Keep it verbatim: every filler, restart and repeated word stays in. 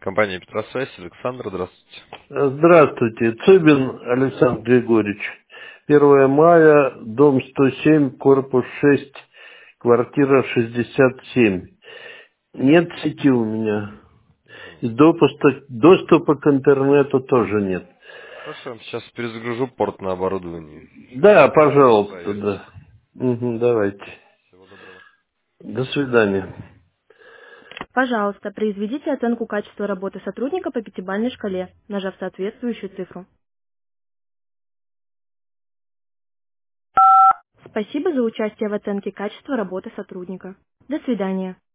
Компания Петросвязь, Александр, здравствуйте. Здравствуйте, Цыбин Александр Григорьевич. Первое мая, дом сто семь, корпус шесть, квартира шестьдесят семь. Нет сети у меня. И допуска, доступа к интернету тоже нет. Хорошо, я вам сейчас перезагружу порт на оборудовании. Да, Попробуйте пожалуйста, проверить. да. Мгм, давайте. Всего доброго. До свидания. Пожалуйста, произведите оценку качества работы сотрудника по пятибалльной шкале, нажав соответствующую цифру. Спасибо за участие в оценке качества работы сотрудника. До свидания.